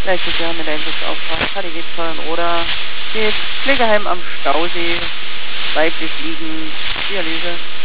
Nächstes Jahr mit Einsatzauftrag, HDW oder steht Pflegeheim am Stausee, weiblich liegend, Dialyse.